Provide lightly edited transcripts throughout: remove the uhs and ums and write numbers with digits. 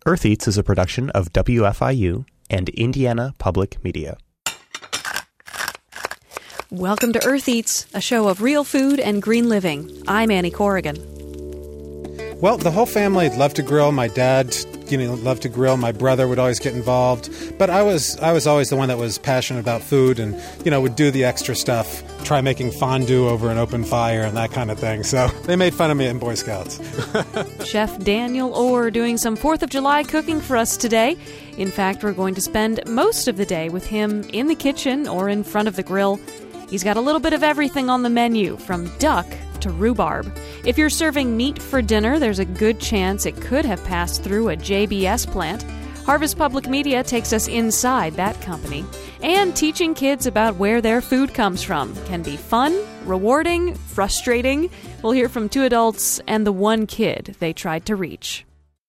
Earth Eats is a production of WFIU and Indiana Public Media. Welcome to Earth Eats, a show of real food and green living. I'm Annie Corrigan. Well, the whole family loved to grill. My dad, loved to grill. My brother would always get involved. But I was always the one that was passionate about food and, would do the extra stuff. Try making fondue over an open fire and that kind of thing. So they made fun of me in Boy Scouts. Chef Daniel Orr doing some 4th of July cooking for us today. In fact, we're going to spend most of the day with him in the kitchen or in front of the grill. He's got a little bit of everything on the menu, from duck to rhubarb. If you're serving meat for dinner, there's a good chance it could have passed through a JBS plant. Harvest Public Media takes us inside that company. And teaching kids about where their food comes from can be fun, rewarding, frustrating. We'll hear from 2 adults and the 1 kid they tried to reach.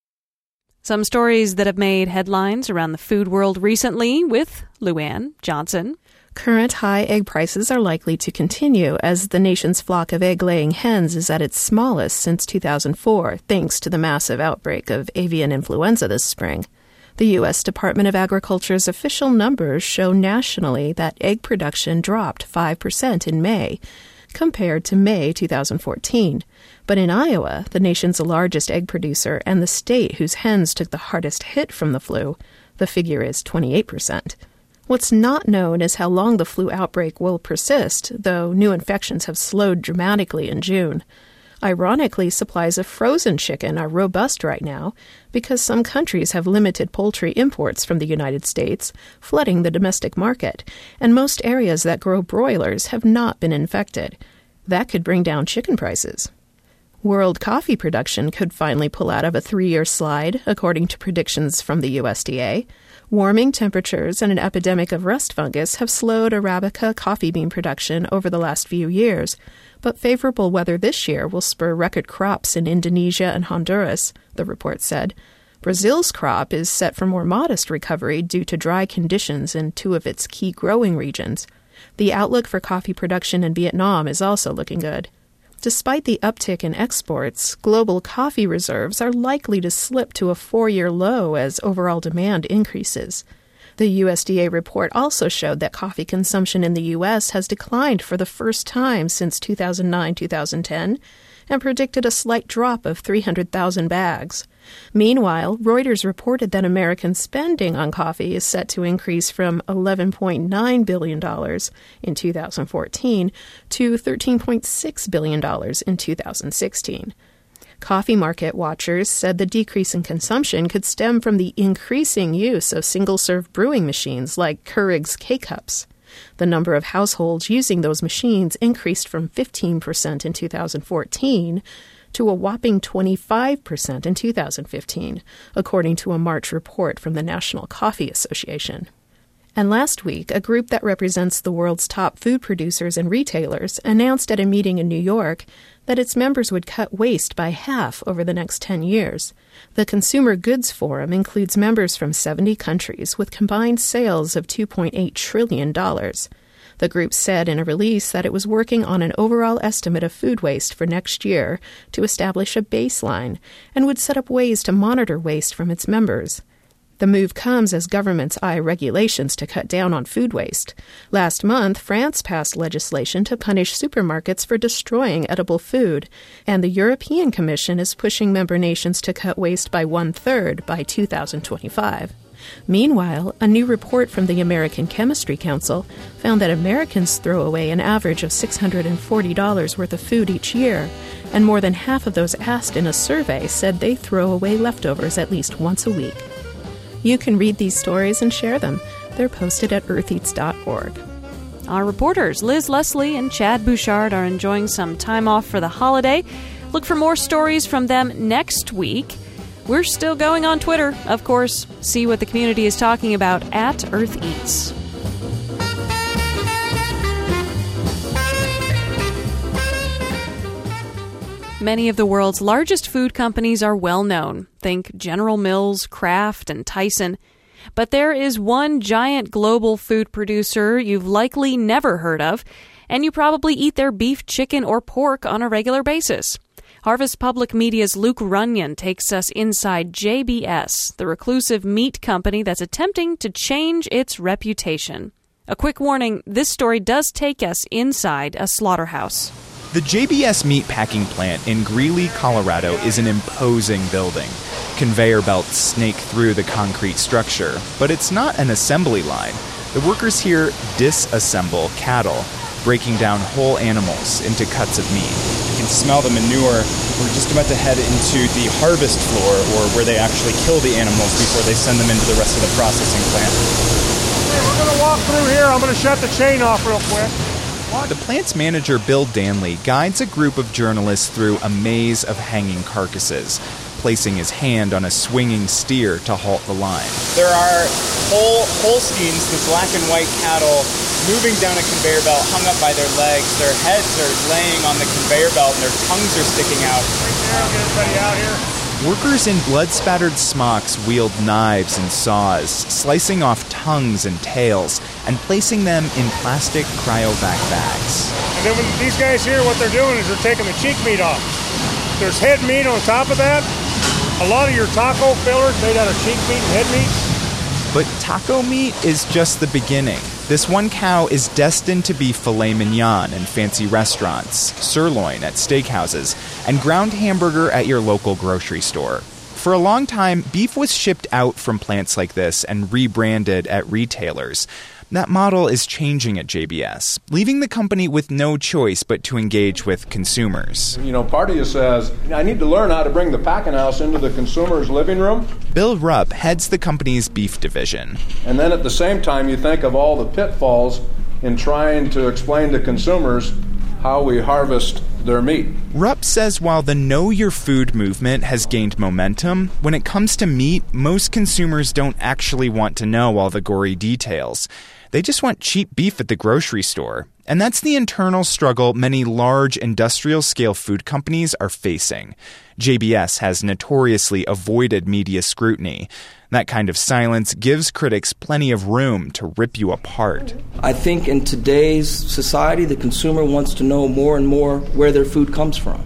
Some stories that have made headlines around the food world recently with Luann Johnson. Current high egg prices are likely to continue as the nation's flock of egg-laying hens is at its smallest since 2004, thanks to the massive outbreak of avian influenza this spring. The U.S. Department of Agriculture's official numbers show nationally that egg production dropped 5% in May, compared to May 2014. But in Iowa, the nation's largest egg producer and the state whose hens took the hardest hit from the flu, the figure is 28%. What's not known is how long the flu outbreak will persist, though new infections have slowed dramatically in June. Ironically, supplies of frozen chicken are robust right now because some countries have limited poultry imports from the United States, flooding the domestic market, and most areas that grow broilers have not been infected. That could bring down chicken prices. World coffee production could finally pull out of a 3-year slide, according to predictions from the USDA. Warming temperatures and an epidemic of rust fungus have slowed Arabica coffee bean production over the last few years, but favorable weather this year will spur record crops in Indonesia and Honduras, the report said. Brazil's crop is set for more modest recovery due to dry conditions in 2 of its key growing regions. The outlook for coffee production in Vietnam is also looking good. Despite the uptick in exports, global coffee reserves are likely to slip to a 4-year low as overall demand increases. The USDA report also showed that coffee consumption in the U.S. has declined for the first time since 2009-2010 and predicted a slight drop of 300,000 bags. Meanwhile, Reuters reported that American spending on coffee is set to increase from $11.9 billion in 2014 to $13.6 billion in 2016. Coffee market watchers said the decrease in consumption could stem from the increasing use of single-serve brewing machines like Keurig's K-Cups. The number of households using those machines increased from 15% in 2014 to a whopping 25% in 2015, according to a March report from the National Coffee Association. And last week, a group that represents the world's top food producers and retailers announced at a meeting in New York that its members would cut waste by half over the next 10 years. The Consumer Goods Forum includes members from 70 countries with combined sales of $2.8 trillion. The group said in a release that it was working on an overall estimate of food waste for next year to establish a baseline and would set up ways to monitor waste from its members. The move comes as governments eye regulations to cut down on food waste. Last month, France passed legislation to punish supermarkets for destroying edible food, and the European Commission is pushing member nations to cut waste by 1/3 by 2025. Meanwhile, a new report from the American Chemistry Council found that Americans throw away an average of $640 worth of food each year, and more than half of those asked in a survey said they throw away leftovers at least once a week. You can read these stories and share them. They're posted at eartheats.org. Our reporters, Liz Leslie and Chad Bouchard, are enjoying some time off for the holiday. Look for more stories from them next week. We're still going on Twitter, of course. See what the community is talking about at Earth Eats. Many of the world's largest food companies are well known. Think General Mills, Kraft, and Tyson. But there is one giant global food producer you've likely never heard of, and you probably eat their beef, chicken, or pork on a regular basis. Harvest Public Media's Luke Runyon takes us inside JBS, the reclusive meat company that's attempting to change its reputation. A quick warning, this story does take us inside a slaughterhouse. The JBS meatpacking plant in Greeley, Colorado is an imposing building. Conveyor belts snake through the concrete structure, but it's not an assembly line. The workers here disassemble cattle, breaking down whole animals into cuts of meat. You can smell the manure. We're just about to head into the harvest floor, or where they actually kill the animals before they send them into the rest of the processing plant. Hey, we're going to walk through here. I'm going to shut the chain off real quick. The plant's manager, Bill Danley, guides a group of journalists through a maze of hanging carcasses, placing his hand on a swinging steer to halt the line. There are Holsteins, the black and white cattle, moving down a conveyor belt, hung up by their legs. Their heads are laying on the conveyor belt and their tongues are sticking out. Right there, I'll get everybody out here. Workers in blood-spattered smocks wield knives and saws, slicing off tongues and tails, and placing them in plastic cryovac bags. And then when these guys here, what they're doing is they're taking the cheek meat off. There's head meat on top of that. A lot of your taco fillers made out of cheek meat and head meat. But taco meat is just the beginning. This one cow is destined to be filet mignon in fancy restaurants, sirloin at steakhouses, and ground hamburger at your local grocery store. For a long time, beef was shipped out from plants like this and rebranded at retailers. That model is changing at JBS, leaving the company with no choice but to engage with consumers. You know, part of you says, I need to learn how to bring the packing house into the consumer's living room. Bill Rupp heads the company's beef division. And then at the same time, you think of all the pitfalls in trying to explain to consumers how we harvest their meat. Rupp says while the Know Your Food movement has gained momentum, when it comes to meat, most consumers don't actually want to know all the gory details. They just want cheap beef at the grocery store. And that's the internal struggle many large industrial-scale food companies are facing. JBS has notoriously avoided media scrutiny. That kind of silence gives critics plenty of room to rip you apart. I think in today's society, the consumer wants to know more and more where their food comes from.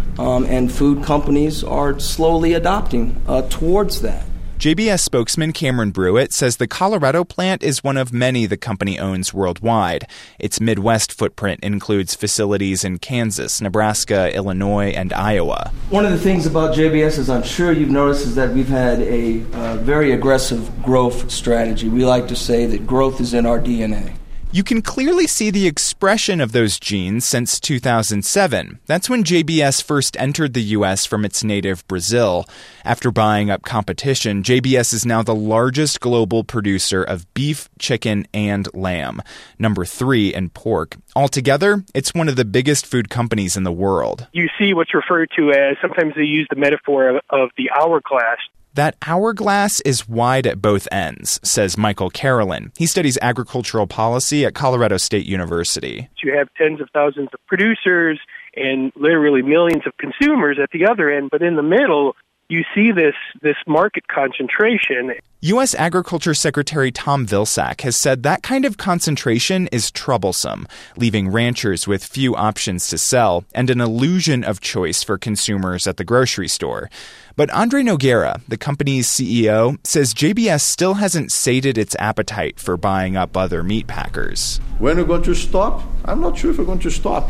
And food companies are slowly adopting towards that. JBS spokesman Cameron Brewitt says the Colorado plant is one of many the company owns worldwide. Its Midwest footprint includes facilities in Kansas, Nebraska, Illinois, and Iowa. One of the things about JBS, as I'm sure you've noticed, is that we've had a very aggressive growth strategy. We like to say that growth is in our DNA. You can clearly see the expression of those genes since 2007. That's when JBS first entered the U.S. from its native Brazil. After buying up competition, JBS is now the largest global producer of beef, chicken, and lamb, number 3 in pork. Altogether, it's one of the biggest food companies in the world. You see what's referred to as, sometimes they use the metaphor of the hourglass. That hourglass is wide at both ends, says Michael Carolyn. He studies agricultural policy at Colorado State University. You have tens of thousands of producers and literally millions of consumers at the other end, but in the middle, you see this market concentration. U.S. Agriculture Secretary Tom Vilsack has said that kind of concentration is troublesome, leaving ranchers with few options to sell and an illusion of choice for consumers at the grocery store. But Andre Noguera, the company's CEO, says JBS still hasn't sated its appetite for buying up other meat packers. When we're going to stop? I'm not sure if we're going to stop.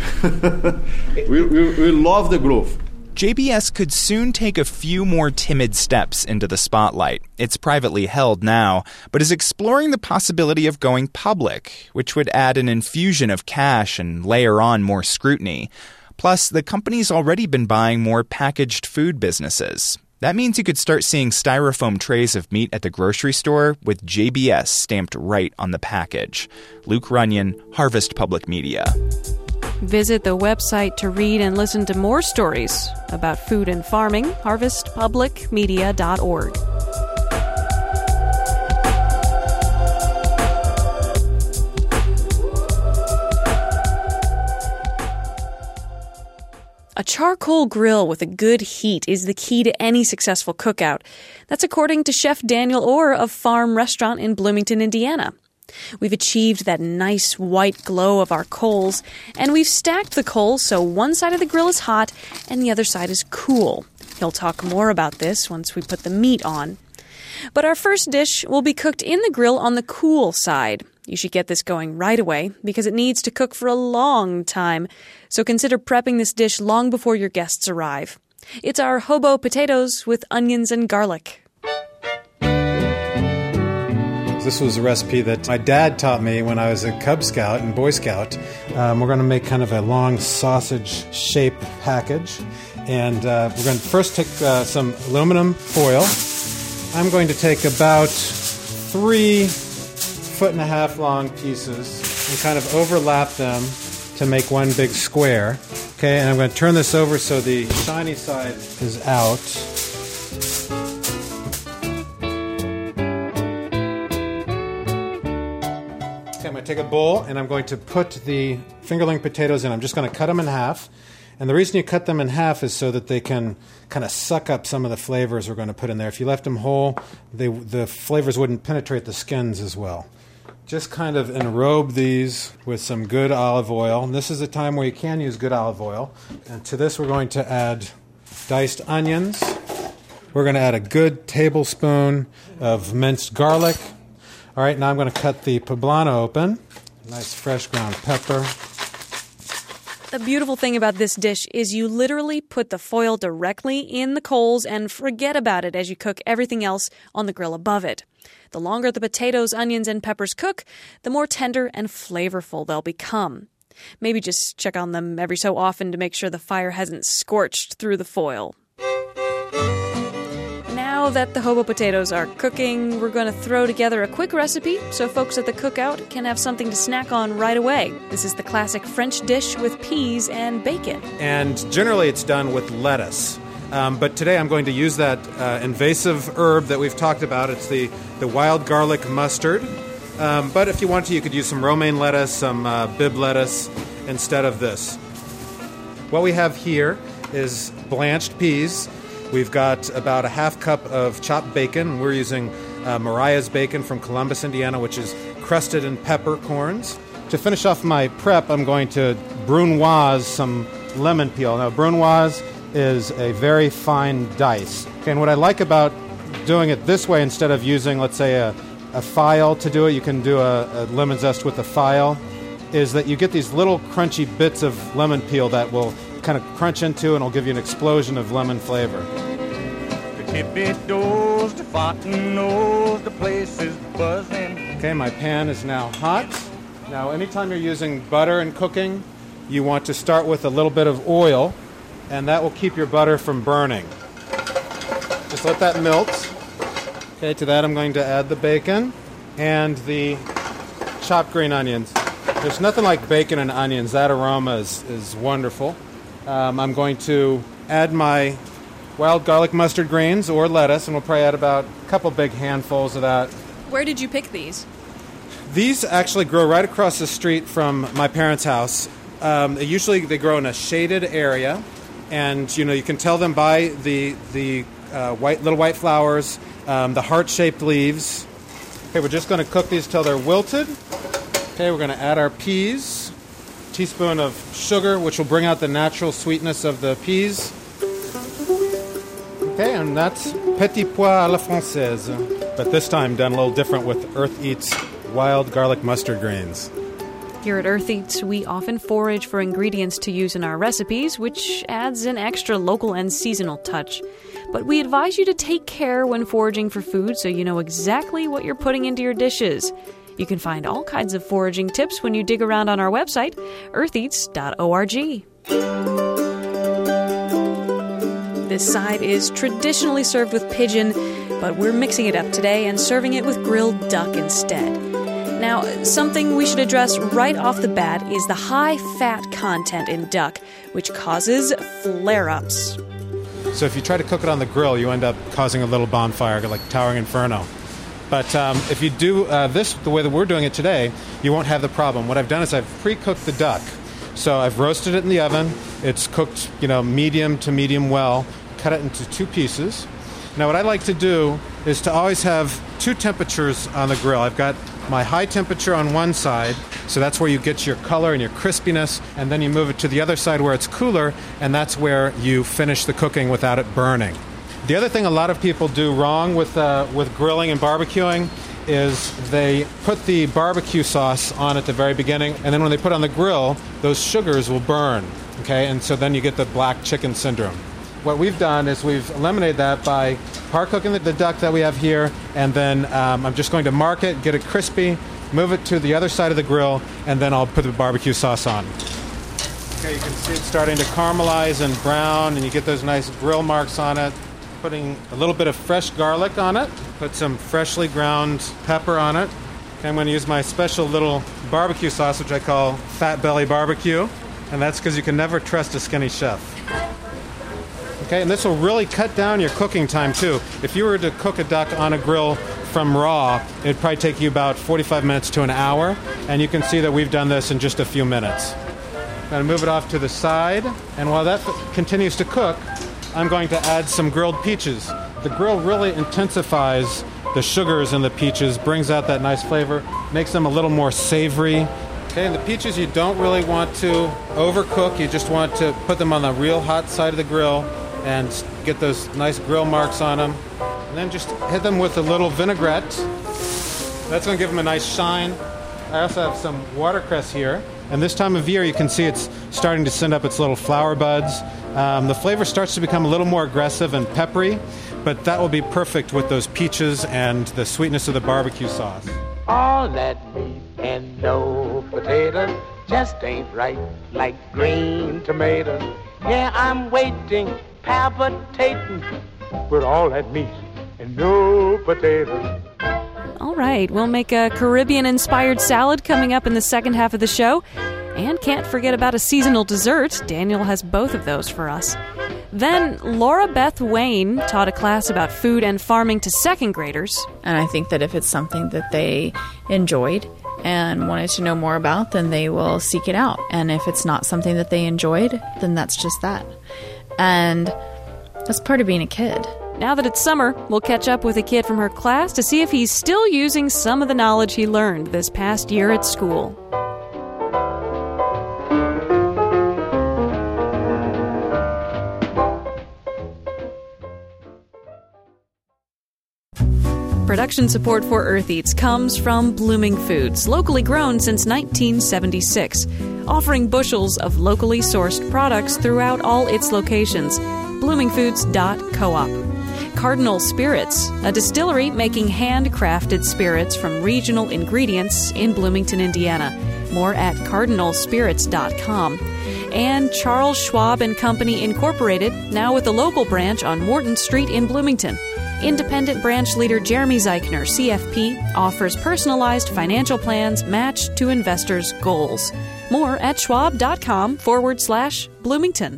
we love the growth. JBS could soon take a few more timid steps into the spotlight. It's privately held now, but is exploring the possibility of going public, which would add an infusion of cash and layer on more scrutiny. Plus, the company's already been buying more packaged food businesses. That means you could start seeing styrofoam trays of meat at the grocery store with JBS stamped right on the package. Luke Runyon, Harvest Public Media. Visit the website to read and listen to more stories about food and farming, harvestpublicmedia.org. A charcoal grill with a good heat is the key to any successful cookout. That's according to Chef Daniel Orr of Farm Restaurant in Bloomington, Indiana. We've achieved that nice white glow of our coals, and we've stacked the coals so one side of the grill is hot and the other side is cool. He'll talk more about this once we put the meat on. But our first dish will be cooked in the grill on the cool side. You should get this going right away because it needs to cook for a long time. So consider prepping this dish long before your guests arrive. It's our hobo potatoes with onions and garlic. This was a recipe that my dad taught me when I was a Cub Scout and Boy Scout. We're going to make kind of a long sausage shape package. And we're going to first take some aluminum foil. I'm going to take about 3 1.5-foot long pieces and kind of overlap them to make one big square. Okay, and I'm going to turn this over so the shiny side is out. Okay, I'm going to take a bowl and I'm going to put the fingerling potatoes in. I'm just going to cut them in half. And the reason you cut them in half is so that they can kind of suck up some of the flavors we're going to put in there. If you left them whole, the flavors wouldn't penetrate the skins as well. Just kind of enrobe these with some good olive oil. And this is a time where you can use good olive oil. And to this we're going to add diced onions. We're going to add a good tablespoon of minced garlic. All right, now I'm going to cut the poblano open. Nice fresh ground pepper. The beautiful thing about this dish is you literally put the foil directly in the coals and forget about it as you cook everything else on the grill above it. The longer the potatoes, onions, and peppers cook, the more tender and flavorful they'll become. Maybe just check on them every so often to make sure the fire hasn't scorched through the foil. Now that the hobo potatoes are cooking, we're going to throw together a quick recipe so folks at the cookout can have something to snack on right away. This is the classic French dish with peas and bacon. And generally it's done with lettuce. But today I'm going to use that invasive herb that we've talked about. It's the wild garlic mustard. But if you want to, you could use some romaine lettuce, some Bibb lettuce instead of this. What we have here is blanched peas. We've got about a half cup of chopped bacon. We're using Mariah's bacon from Columbus, Indiana, which is crusted in peppercorns. To finish off my prep, I'm going to brunoise some lemon peel. Now, brunoise is a very fine dice. Okay, and what I like about doing it this way instead of using, let's say, a file to do it, you can do a lemon zest with a file, is that you get these little crunchy bits of lemon peel that will kind of crunch into and will give you an explosion of lemon flavor. Okay, my pan is now hot. Now, anytime you're using butter in cooking, you want to start with a little bit of oil, and that will keep your butter from burning. Just let that melt. Okay, to that I'm going to add the bacon and the chopped green onions. There's nothing like bacon and onions. That aroma is wonderful. I'm going to add my wild garlic mustard greens or lettuce, and we'll probably add about a couple big handfuls of that. Where did you pick these? These actually grow right across the street from my parents' house. Usually they grow in a shaded area, and you can tell them by the little white flowers, the heart-shaped leaves. Okay, we're just going to cook these till they're wilted. Okay, we're going to add our peas. Teaspoon of sugar, which will bring out the natural sweetness of the peas. Okay, and that's petit pois à la française, but this time done a little different with Earth Eats wild garlic mustard greens. Here at Earth Eats, we often forage for ingredients to use in our recipes, which adds an extra local and seasonal touch. But we advise you to take care when foraging for food so you know exactly what you're putting into your dishes. You can find all kinds of foraging tips when you dig around on our website, eartheats.org. This side is traditionally served with pigeon, but we're mixing it up today and serving it with grilled duck instead. Now, something we should address right off the bat is the high fat content in duck, which causes flare-ups. So if you try to cook it on the grill, you end up causing a little bonfire, like Towering Inferno. But if you do this the way that we're doing it today, you won't have the problem. What I've done is I've pre-cooked the duck. So I've roasted it in the oven. It's cooked, medium to medium well. Cut it into 2 pieces. Now what I like to do is to always have 2 temperatures on the grill. I've got my high temperature on one side, so that's where you get your color and your crispiness, and then you move it to the other side where it's cooler, and that's where you finish the cooking without it burning. The other thing a lot of people do wrong with grilling and barbecuing is they put the barbecue sauce on at the very beginning, and then when they put it on the grill, those sugars will burn, okay? And so then you get the black chicken syndrome. What we've done is we've eliminated that by par cooking the duck that we have here, and then I'm just going to mark it, get it crispy, move it to the other side of the grill, and then I'll put the barbecue sauce on. Okay, you can see it starting to caramelize and brown, and you get those nice grill marks on it. Putting a little bit of fresh garlic on it, put some freshly ground pepper on it. Okay, I'm going to use my special little barbecue sauce, which I call Fat Belly Barbecue, and that's because you can never trust a skinny chef. Okay, and this will really cut down your cooking time too. If you were to cook a duck on a grill from raw, it'd probably take you about 45 minutes to an hour, and you can see that we've done this in just a few minutes. I'm going to move it off to the side, and while that continues to cook, I'm going to add some grilled peaches. The grill really intensifies the sugars in the peaches, brings out that nice flavor, makes them a little more savory. Okay, and the peaches you don't really want to overcook, you just want to put them on the real hot side of the grill and get those nice grill marks on them. And then just hit them with a little vinaigrette. That's going to give them a nice shine. I also have some watercress here. And this time of year, you can see it's starting to send up its little flower buds. The flavor starts to become a little more aggressive and peppery, but that will be perfect with those peaches and the sweetness of the barbecue sauce. All that meat and no potatoes just ain't right, like green tomatoes. Yeah, I'm waiting, palpitating, with all that meat and no potatoes. All right, we'll make a Caribbean-inspired salad coming up in the second half of the show. And can't forget about a seasonal dessert. Daniel has both of those for us. Then Laura Beth Wayne taught a class about food and farming to second graders. And I think that if it's something that they enjoyed and wanted to know more about, then they will seek it out. And if it's not something that they enjoyed, then that's just that. And that's part of being a kid. Now that it's summer, we'll catch up with a kid from her class to see if he's still using some of the knowledge he learned this past year at school. Production support for Earth Eats comes from Blooming Foods, locally grown since 1976, offering bushels of locally sourced products throughout all its locations. bloomingfoods.coop. Cardinal Spirits, a distillery making handcrafted spirits from regional ingredients in Bloomington, Indiana. More at cardinalspirits.com. And Charles Schwab & Company Incorporated, now with a local branch on Morton Street in Bloomington. Independent branch leader Jeremy Zeichner, CFP, offers personalized financial plans matched to investors' goals. More at schwab.com/Bloomington.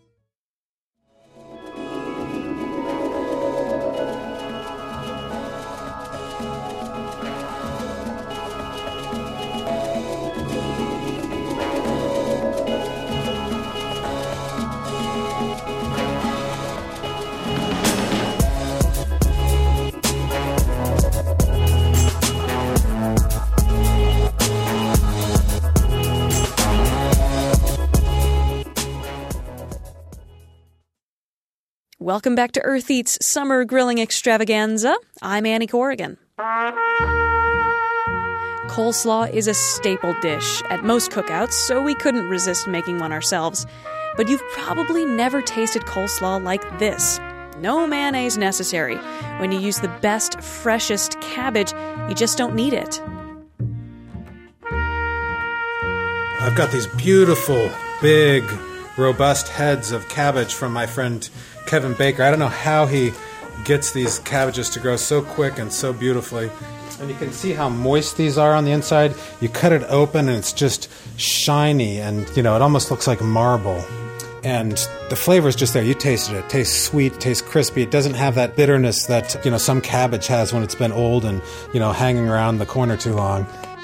Welcome back to Earth Eats Summer Grilling Extravaganza. I'm Annie Corrigan. Coleslaw is a staple dish at most cookouts, so we couldn't resist making one ourselves. But you've probably never tasted coleslaw like this. No mayonnaise necessary. When you use the best, freshest cabbage, you just don't need it. I've got these beautiful, big, robust heads of cabbage from my friend Kevin Baker. I don't know how he gets these cabbages to grow so quick and so beautifully. And you can see how moist these are on the inside. You cut it open and it's just shiny and, it almost looks like marble. And the flavor is just there. You tasted it. It tastes sweet, it tastes crispy. It doesn't have that bitterness that, some cabbage has when it's been old and, hanging around the corner too long.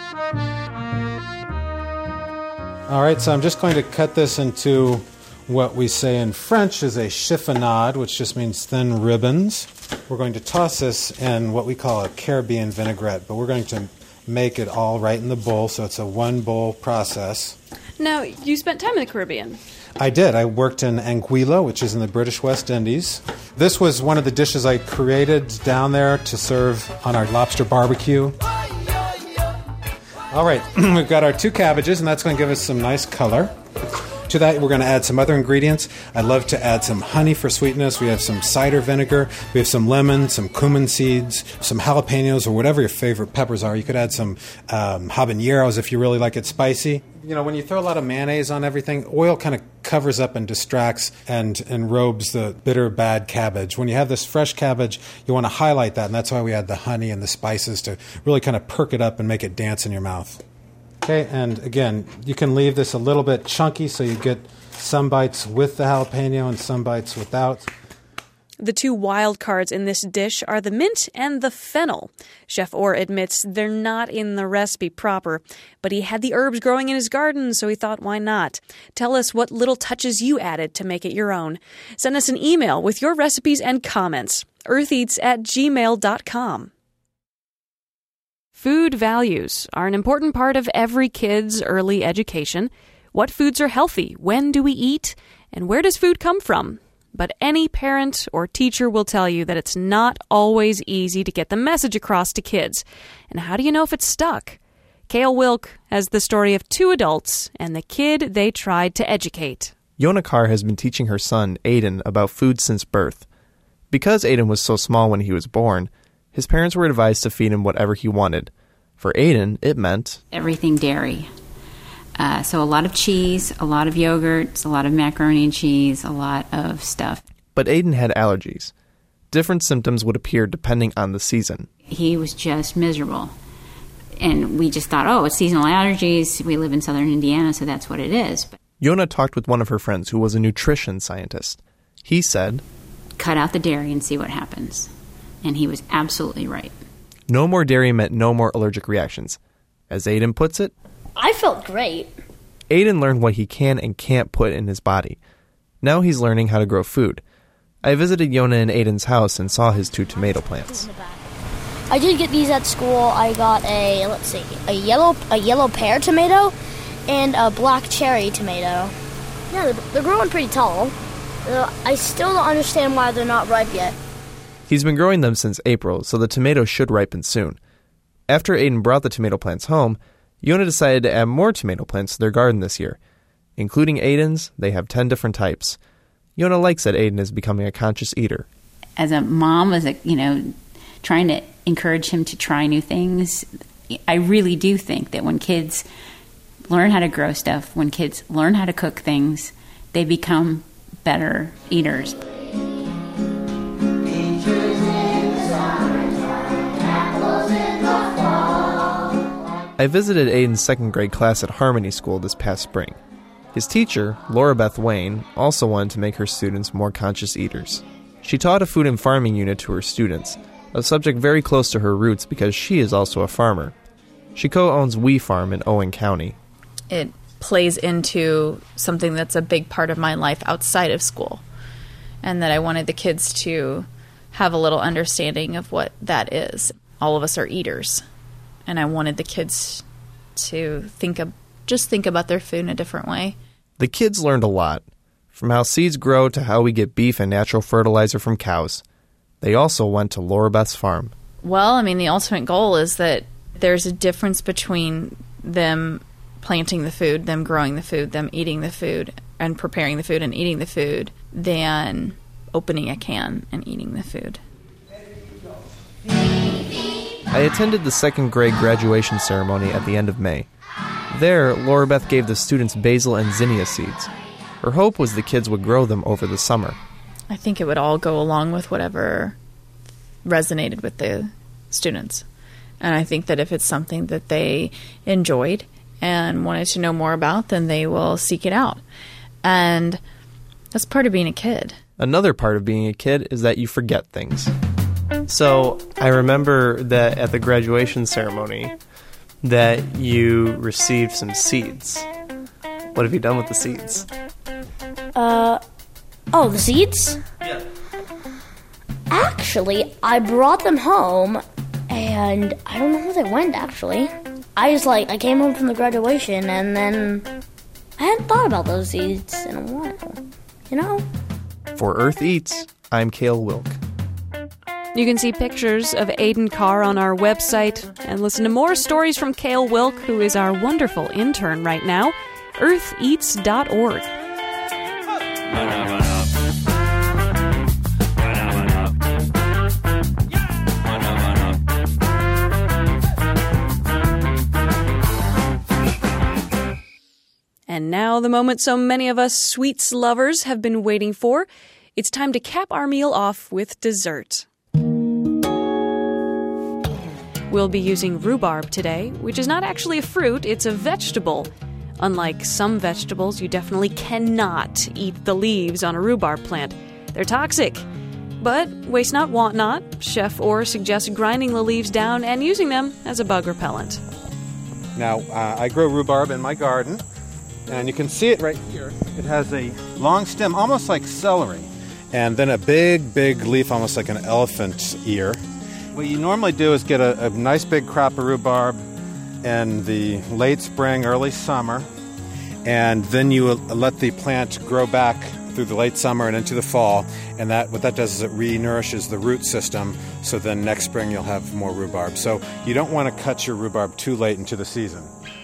All right, so I'm just going to cut this into what we say in French is a chiffonade, which just means thin ribbons. We're going to toss this in what we call a Caribbean vinaigrette, but we're going to make it all right in the bowl, so it's a one-bowl process. Now, you spent time in the Caribbean. I did. I worked in Anguilla, which is in the British West Indies. This was one of the dishes I created down there to serve on our lobster barbecue. All right, we've got our 2 cabbages, and that's going to give us some nice color. To that, we're going to add some other ingredients. I love to add some honey for sweetness. We have some cider vinegar. We have some lemon, some cumin seeds, some jalapenos, or whatever your favorite peppers are. You could add some habaneros if you really like it spicy. You know, when you throw a lot of mayonnaise on everything, oil kind of covers up and distracts and robes the bitter, bad cabbage. When you have this fresh cabbage, you want to highlight that, and that's why we add the honey and the spices to really kind of perk it up and make it dance in your mouth. Okay, and again, you can leave this a little bit chunky so you get some bites with the jalapeno and some bites without. The 2 wild cards in this dish are the mint and the fennel. Chef Orr admits they're not in the recipe proper, but he had the herbs growing in his garden, so he thought, why not? Tell us what little touches you added to make it your own. Send us an email with your recipes and comments. eartheats@gmail.com. Food values are an important part of every kid's early education. What foods are healthy? When do we eat? And where does food come from? But any parent or teacher will tell you that it's not always easy to get the message across to kids. And how do you know if it's stuck? Cale Wilk has the story of 2 adults and the kid they tried to educate. Yona Carr has been teaching her son, Aiden, about food since birth. Because Aiden was so small when he was born, his parents were advised to feed him whatever he wanted. For Aiden, it meant everything dairy. So a lot of cheese, a lot of yogurts, a lot of macaroni and cheese, a lot of stuff. But Aiden had allergies. Different symptoms would appear depending on the season. He was just miserable. And we just thought, it's seasonal allergies. We live in southern Indiana, so that's what it is. But Yona talked with one of her friends who was a nutrition scientist. He said, cut out the dairy and see what happens. And he was absolutely right. No more dairy meant no more allergic reactions. As Aiden puts it, I felt great. Aiden learned what he can and can't put in his body. Now he's learning how to grow food. I visited Yona in Aiden's house and saw his 2 tomato plants. I did get these at school. I got a yellow pear tomato and a black cherry tomato. Yeah, they're growing pretty tall. I still don't understand why they're not ripe yet. He's been growing them since April, so the tomatoes should ripen soon. After Aiden brought the tomato plants home, Yona decided to add more tomato plants to their garden this year. Including Aiden's, they have 10 different types. Yona likes that Aiden is becoming a conscious eater. As a mom, trying to encourage him to try new things, I really do think that when kids learn how to grow stuff, when kids learn how to cook things, they become better eaters. I visited Aiden's 2nd grade class at Harmony School this past spring. His teacher, Laura Beth Wayne, also wanted to make her students more conscious eaters. She taught a food and farming unit to her students, a subject very close to her roots because she is also a farmer. She co-owns We Farm in Owen County. It plays into something that's a big part of my life outside of school, and that I wanted the kids to have a little understanding of what that is. All of us are eaters. And I wanted the kids to think about their food in a different way. The kids learned a lot, from how seeds grow to how we get beef and natural fertilizer from cows. They also went to Laura Beth's farm. Well, the ultimate goal is that there's a difference between them planting the food, them growing the food, them eating the food, and preparing the food and eating the food, than opening a can and eating the food. I attended the 2nd grade graduation ceremony at the end of May. There, Laura Beth gave the students basil and zinnia seeds. Her hope was the kids would grow them over the summer. I think it would all go along with whatever resonated with the students. And I think that if it's something that they enjoyed and wanted to know more about, then they will seek it out. And that's part of being a kid. Another part of being a kid is that you forget things. So I remember that at the graduation ceremony that you received some seeds. What have you done with the seeds? The seeds? Yeah. Actually, I brought them home And I don't know where they went, actually. I came home from the graduation, and then I hadn't thought about those seeds in a while, For Earth Eats, I'm Cale Wilk. You can see pictures of Aiden Carr on our website and listen to more stories from Cale Wilk, who is our wonderful intern right now, eartheats.org. And now the moment so many of us sweets lovers have been waiting for. It's time to cap our meal off with dessert. We'll be using rhubarb today, which is not actually a fruit, it's a vegetable. Unlike some vegetables, you definitely cannot eat the leaves on a rhubarb plant. They're toxic. But waste not, want not. Chef Orr suggests grinding the leaves down and using them as a bug repellent. Now, I grow rhubarb in my garden, and you can see it right here. It has a long stem, almost like celery, and then a big, big leaf, almost like an elephant ear. What you normally do is get a nice big crop of rhubarb in the late spring, early summer, and then you let the plant grow back through the late summer and into the fall, and what that does is it re-nourishes the root system, so then next spring you'll have more rhubarb. So you don't want to cut your rhubarb too late into the season.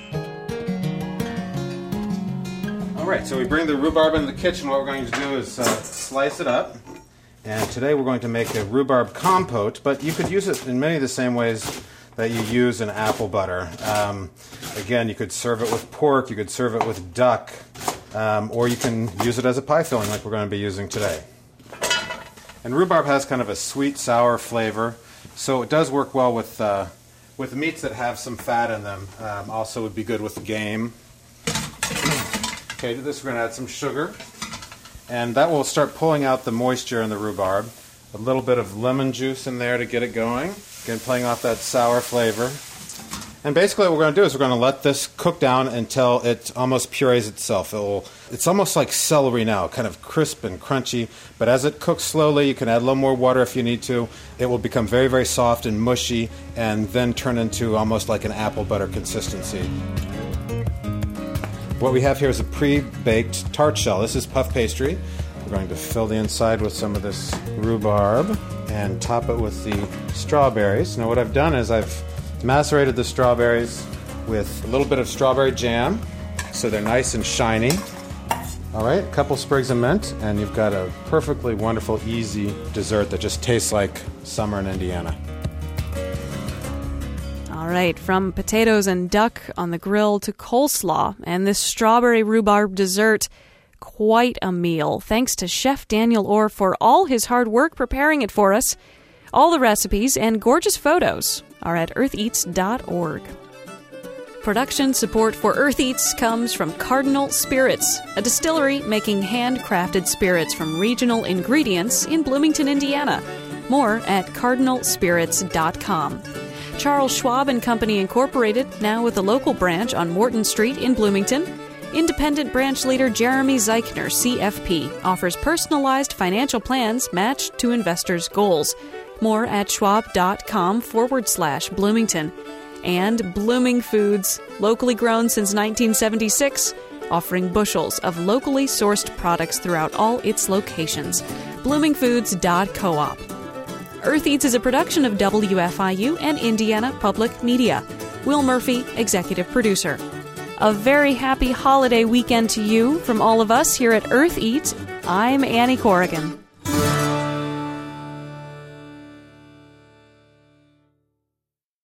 All right, so we bring the rhubarb into the kitchen. What we're going to do is slice it up. And today we're going to make a rhubarb compote, but you could use it in many of the same ways that you use in apple butter. Again, you could serve it with pork, you could serve it with duck, or you can use it as a pie filling like we're going to be using today. And rhubarb has kind of a sweet, sour flavor, so it does work well with meats that have some fat in them. Also would be good with game. Okay, to this we're going to add some sugar. And that will start pulling out the moisture in the rhubarb. A little bit of lemon juice in there to get it going. Again, playing off that sour flavor. And basically what we're going to do is we're going to let this cook down until it almost purees itself. It's almost like celery now, kind of crisp and crunchy. But as it cooks slowly, you can add a little more water if you need to. It will become very, very soft and mushy and then turn into almost like an apple butter consistency. What we have here is a pre-baked tart shell. This is puff pastry. We're going to fill the inside with some of this rhubarb and top it with the strawberries. Now what I've done is I've macerated the strawberries with a little bit of strawberry jam so they're nice and shiny. All right, a couple sprigs of mint, and you've got a perfectly wonderful, easy dessert that just tastes like summer in Indiana. All right, from potatoes and duck on the grill to coleslaw and this strawberry rhubarb dessert, quite a meal. Thanks to Chef Daniel Orr for all his hard work preparing it for us. All the recipes and gorgeous photos are at eartheats.org. Production support for Earth Eats comes from Cardinal Spirits, a distillery making handcrafted spirits from regional ingredients in Bloomington, Indiana. More at cardinalspirits.com. Charles Schwab and Company Incorporated, now with a local branch on Morton Street in Bloomington. Independent branch leader Jeremy Zeichner, CFP, offers personalized financial plans matched to investors' goals. More at schwab.com/Bloomington. And Blooming Foods, locally grown since 1976, offering bushels of locally sourced products throughout all its locations. bloomingfoods.coop. Earth Eats is a production of WFIU and Indiana Public Media. Will Murphy, executive producer. A very happy holiday weekend to you from all of us here at Earth Eats. I'm Annie Corrigan.